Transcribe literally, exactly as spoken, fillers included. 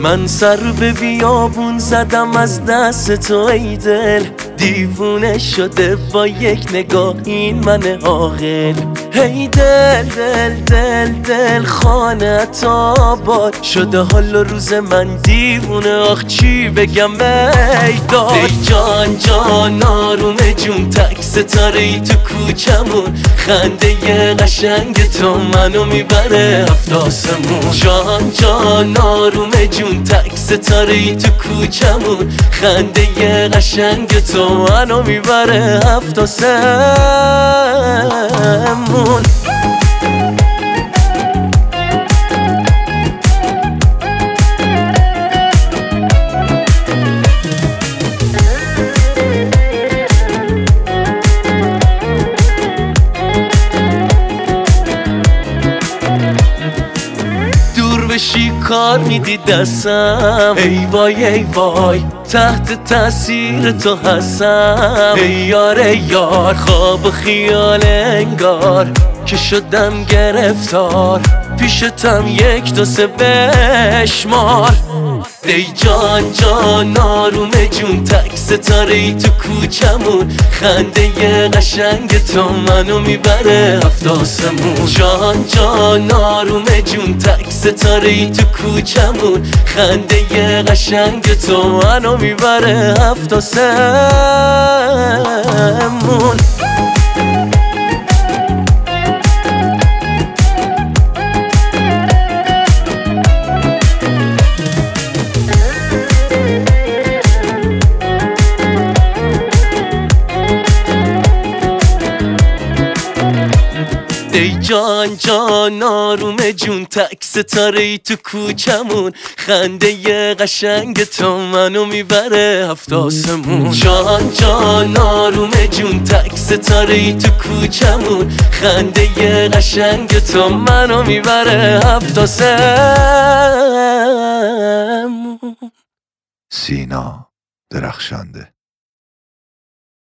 من سر به بیابون زدم از دست تو ای دل، دیوونه شده با یک نگاه این من عاقل. هی دل دل دل دل خانت آباد شده حال و روز من دیوونه، آخ چی بگم بیداد. ای جان جان آرومه جون تک ستاره ای تو کوچمون، خنده ی قشنگ تو منو میبره هفت آسمون. جان جان آرومه جون تک ستاره ای تو کوچمون، خنده ی قشنگ تو منو میبره هفت آسمون. بشی کار میدی دستم، ای وای ای وای تحت تاثیر تو هستم. ای یار ای یار خواب و خیال انگار که شدم گرفتار، پیشتم یک دو سه بشمار. ای جان جان آرومه جون تک ستاره ای تو کوچمون، خنده ی قشنگ تو منو میبره هفت آسمون. جان جان آرومه جون تک ستاره ای تو کوچمون، خنده ی قشنگ تو منو میبره هفت آسمون. ای جان جان آرومه جون تک ستاره ای تو کوچمون، خنده ی قشنگ تو منو میبره هفت آسمون. جان جان آرومه جون تک ستاره ای تو کوچمون، خنده ی قشنگ تو منو میبره هفت آسمون. سینا درخشنده.